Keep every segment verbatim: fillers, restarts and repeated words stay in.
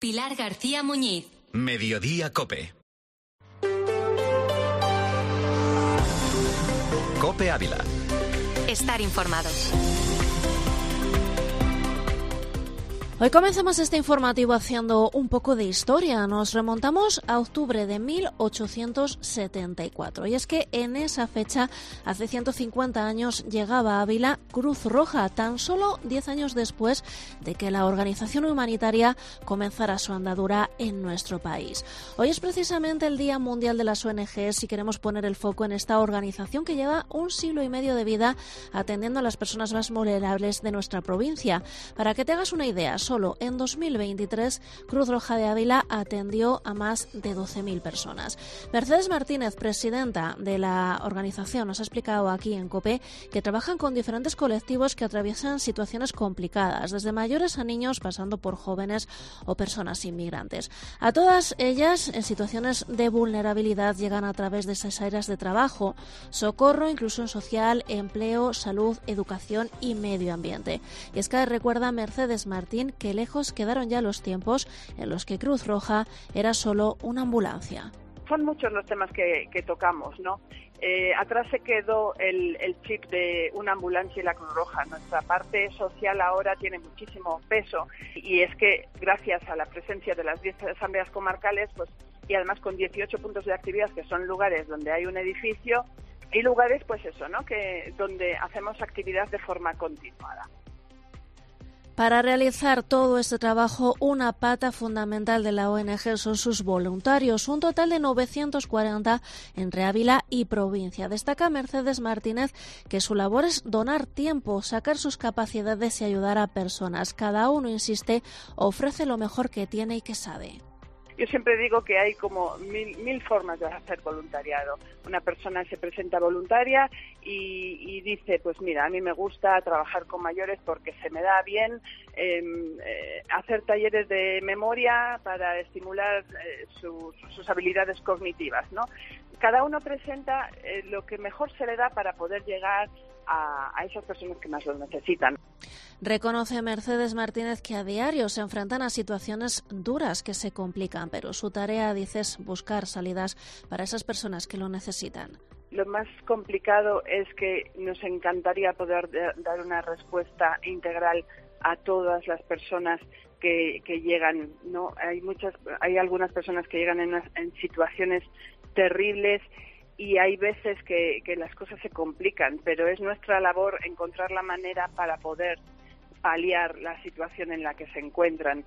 Pilar García Muñiz. Mediodía COPE. COPE Ávila. Estar informado. Hoy comenzamos este informativo haciendo un poco de historia. Nos remontamos a octubre de mil ochocientos setenta y cuatro. Y es que en esa fecha, hace ciento cincuenta años, llegaba a Ávila Cruz Roja, tan solo diez años después de que la organización humanitaria comenzara su andadura en nuestro país. Hoy es precisamente el Día Mundial de las O N Ges y queremos poner el foco en esta organización que lleva un siglo y medio de vida atendiendo a las personas más vulnerables de nuestra provincia. Para que te hagas una idea, solo en dos mil veintitrés, Cruz Roja de Ávila atendió a más de doce mil personas. Mercedes Martínez, presidenta de la organización, nos ha explicado aquí en COPE que trabajan con diferentes colectivos que atraviesan situaciones complicadas, desde mayores a niños, pasando por jóvenes o personas inmigrantes. A todas ellas, en situaciones de vulnerabilidad, llegan a través de esas áreas de trabajo, socorro, inclusión social, empleo, salud, educación y medio ambiente. Y es que recuerda Mercedes Martín que lejos quedaron ya los tiempos en los que Cruz Roja era solo una ambulancia. Son muchos los temas que, que tocamos, ¿no? Eh, atrás se quedó el, el chip de una ambulancia y la Cruz Roja. Nuestra parte social ahora tiene muchísimo peso y es que gracias a la presencia de las diez asambleas comarcales, pues y además con dieciocho puntos de actividad, que son lugares donde hay un edificio y lugares, pues eso, ¿no? Que donde hacemos actividad de forma continuada. Para realizar todo este trabajo, una pata fundamental de la O N G son sus voluntarios, un total de novecientos cuarenta entre Ávila y provincia. Destaca Mercedes Martínez que su labor es donar tiempo, sacar sus capacidades y ayudar a personas. Cada uno, insiste, ofrece lo mejor que tiene y que sabe. Yo siempre digo que hay como mil, mil formas de hacer voluntariado. Una persona se presenta voluntaria y, y dice, pues mira, a mí me gusta trabajar con mayores porque se me da bien eh, eh, hacer talleres de memoria para estimular eh, sus, sus habilidades cognitivas, ¿no? Cada uno presenta eh, lo que mejor se le da para poder llegar a, a esas personas que más lo necesitan. Reconoce Mercedes Martínez que a diario se enfrentan a situaciones duras que se complican, pero su tarea, dice, es buscar salidas para esas personas que lo necesitan. Lo más complicado es que nos encantaría poder dar una respuesta integral a todas las personas que, que llegan, ¿no? Hay muchas, hay algunas personas que llegan en, en situaciones terribles y hay veces que, que las cosas se complican, pero es nuestra labor encontrar la manera para poder paliar la situación en la que se encuentran.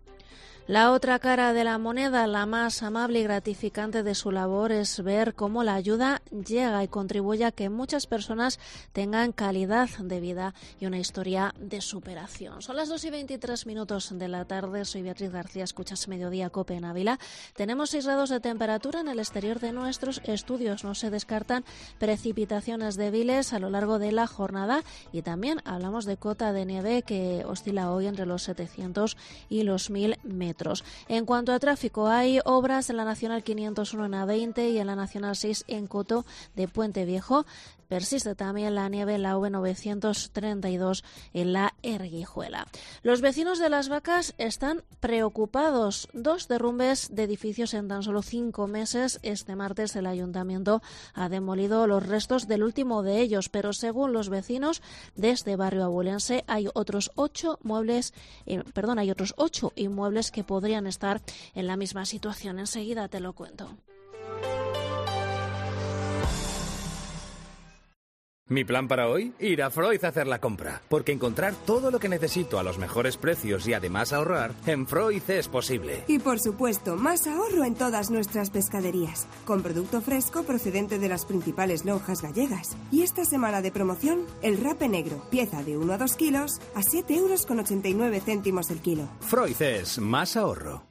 La otra cara de la moneda, la más amable y gratificante de su labor, es ver cómo la ayuda llega y contribuye a que muchas personas tengan calidad de vida y una historia de superación. Son las dos y veintitrés minutos de la tarde. Soy Beatriz García, escuchas Mediodía COPE en Ávila. Tenemos seis grados de temperatura en el exterior de nuestros estudios. No se descartan precipitaciones débiles a lo largo de la jornada y también hablamos de cota de nieve que oscila hoy entre los setecientos y los mil metros. En cuanto a tráfico, hay obras en la Nacional quinientos uno en A veinte y en la Nacional seis en Coto de Puente Viejo. Persiste también la nieve en la U V novecientos treinta y dos en la Erguijuela. Los vecinos de Las Vacas están preocupados. Dos derrumbes de edificios en tan solo cinco meses. Este martes el ayuntamiento ha demolido los restos del último de ellos, pero según los vecinos de este barrio abulense hay otros ocho muebles, eh, perdón, hay otros ocho inmuebles que podrían estar en la misma situación. Enseguida te lo cuento. Mi plan para hoy, ir a Froiz a hacer la compra, porque encontrar todo lo que necesito a los mejores precios y además ahorrar, en Froiz es posible. Y por supuesto, más ahorro en todas nuestras pescaderías, con producto fresco procedente de las principales lonjas gallegas. Y esta semana de promoción, el rape negro, pieza de uno a dos kilos, a siete euros con ochenta y nueve céntimos el kilo. Froiz es más ahorro.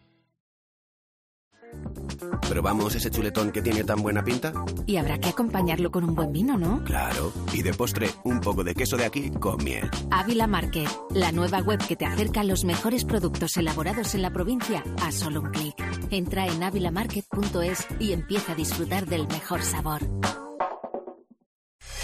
¿Probamos ese chuletón que tiene tan buena pinta? Y habrá que acompañarlo con un buen vino, ¿no? Claro. Y de postre, un poco de queso de aquí con miel. Ávila Market, la nueva web que te acerca a los mejores productos elaborados en la provincia a solo un clic. Entra en avilamarket punto es y empieza a disfrutar del mejor sabor.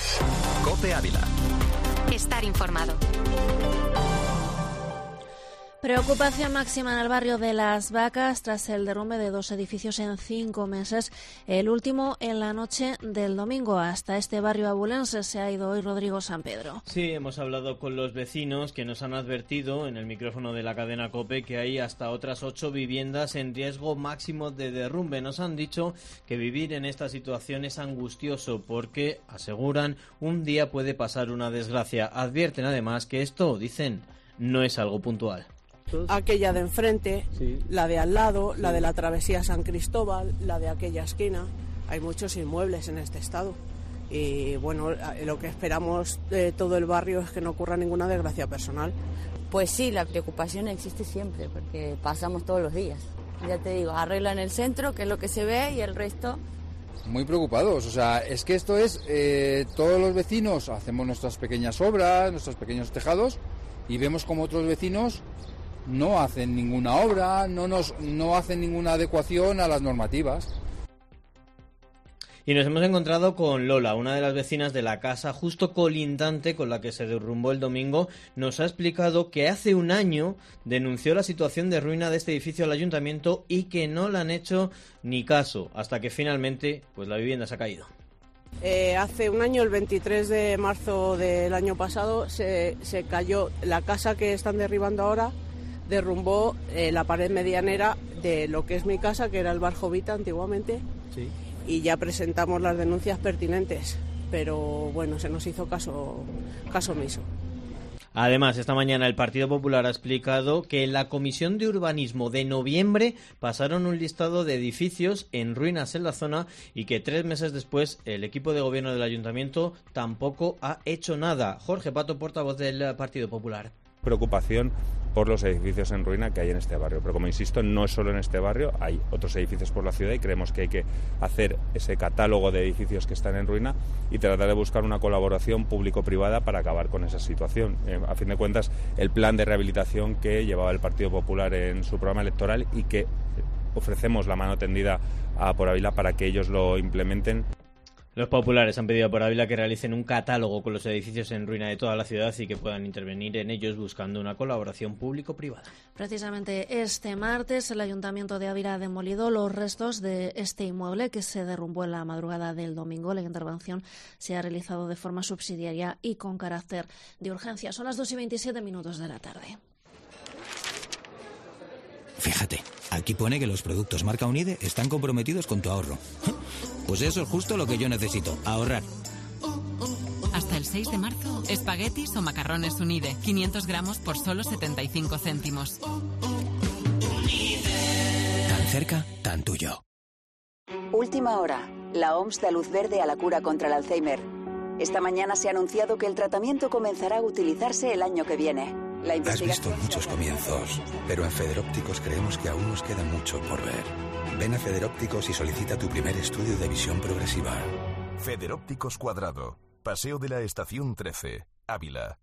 COPE Ávila. Estar informado. Preocupación máxima en el barrio de Las Vacas tras el derrumbe de dos edificios en cinco meses, el último en la noche del domingo. Hasta este barrio abulense se ha ido hoy Rodrigo San Pedro. Sí, hemos hablado con los vecinos que nos han advertido en el micrófono de la cadena COPE que hay hasta otras ocho viviendas en riesgo máximo de derrumbe. Nos han dicho que vivir en esta situación es angustioso porque, aseguran, un día puede pasar una desgracia. Advierten además que esto, dicen, no es algo puntual. Aquella de enfrente, sí. La de al lado, sí. La de la travesía San Cristóbal, la de aquella esquina. Hay muchos inmuebles en este estado y bueno, lo que esperamos de todo el barrio es que no ocurra ninguna desgracia personal. Pues sí, la preocupación existe siempre porque pasamos todos los días. Ya te digo, arreglan el centro, que es lo que se ve, y el resto... Muy preocupados, o sea, es que esto es, eh, todos los vecinos hacemos nuestras pequeñas obras, nuestros pequeños tejados y vemos como otros vecinos no hacen ninguna obra, no nos no hacen ninguna adecuación a las normativas. Y nos hemos encontrado con Lola, una de las vecinas de la casa justo colindante con la que se derrumbó el domingo. Nos ha explicado que hace un año denunció la situación de ruina de este edificio al ayuntamiento y que no le han hecho ni caso, hasta que finalmente pues la vivienda se ha caído. Eh, hace un año, el veintitrés de marzo del año pasado, se, se cayó la casa que están derribando ahora. Derrumbó eh, la pared medianera de lo que es mi casa, que era el bar Jovita antiguamente, sí. Y ya presentamos las denuncias pertinentes, pero bueno, se nos hizo caso, caso omiso. Además, esta mañana el Partido Popular ha explicado que en la Comisión de Urbanismo de noviembre pasaron un listado de edificios en ruinas en la zona y que tres meses después el equipo de gobierno del Ayuntamiento tampoco ha hecho nada. Jorge Pato, portavoz del Partido Popular. Preocupación por los edificios en ruina que hay en este barrio, pero como insisto, no es solo en este barrio, hay otros edificios por la ciudad y creemos que hay que hacer ese catálogo de edificios que están en ruina y tratar de buscar una colaboración público-privada para acabar con esa situación. Eh, a fin de cuentas, el plan de rehabilitación que llevaba el Partido Popular en su programa electoral y que ofrecemos la mano tendida a Por Ávila para que ellos lo implementen. Los populares han pedido a Por Ávila que realicen un catálogo con los edificios en ruina de toda la ciudad y que puedan intervenir en ellos buscando una colaboración público-privada. Precisamente este martes el Ayuntamiento de Ávila ha demolido los restos de este inmueble que se derrumbó en la madrugada del domingo. La intervención se ha realizado de forma subsidiaria y con carácter de urgencia. Son las dos y veintisiete minutos de la tarde. Fíjate, aquí pone que los productos marca Unide están comprometidos con tu ahorro. Pues eso es justo lo que yo necesito, ahorrar. Hasta el seis de marzo, espaguetis o macarrones Unide, quinientos gramos por solo setenta y cinco céntimos. Tan cerca, tan tuyo. Última hora. La O M S da luz verde a la cura contra el Alzheimer. Esta mañana se ha anunciado que el tratamiento comenzará a utilizarse el año que viene. La Has visto muchos comienzos, pero en Federópticos creemos que aún nos queda mucho por ver. Ven a Federópticos y solicita tu primer estudio de visión progresiva. Federópticos Cuadrado, Paseo de la Estación trece, Ávila.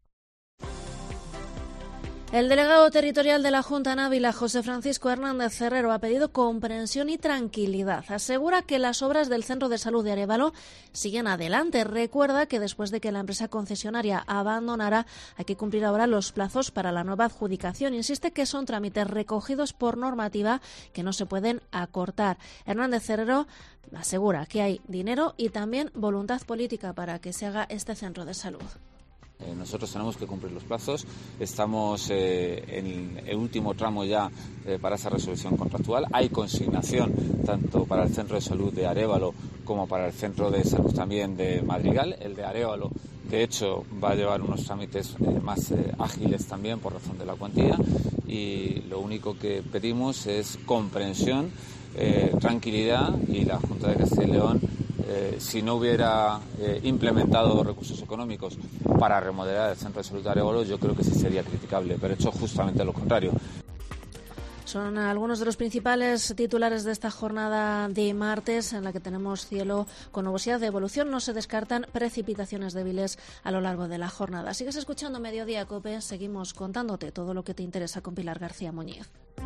El delegado territorial de la Junta en Ávila, José Francisco Hernández Cerrero, ha pedido comprensión y tranquilidad. Asegura que las obras del Centro de Salud de Arévalo siguen adelante. Recuerda que después de que la empresa concesionaria abandonara, hay que cumplir ahora los plazos para la nueva adjudicación. Insiste que son trámites recogidos por normativa que no se pueden acortar. Hernández Cerrero asegura que hay dinero y también voluntad política para que se haga este centro de salud. Eh, nosotros tenemos que cumplir los plazos, estamos eh, en el último tramo ya eh, para esa resolución contractual. Hay consignación tanto para el Centro de Salud de Arévalo como para el Centro de Salud también de Madrigal. El de Arévalo, de hecho, va a llevar unos trámites eh, más eh, ágiles también por razón de la cuantía, y lo único que pedimos es comprensión, eh, tranquilidad, y la Junta de Castilla y León, Eh, si no hubiera eh, implementado recursos económicos para remodelar el Centro de Salud de Arévalo, yo creo que sí sería criticable, pero he hecho justamente lo contrario. Son algunos de los principales titulares de esta jornada de martes, en la que tenemos cielo con nubosidad de evolución. No se descartan precipitaciones débiles a lo largo de la jornada. Sigues escuchando Mediodía COPE, seguimos contándote todo lo que te interesa con Pilar García Muñiz.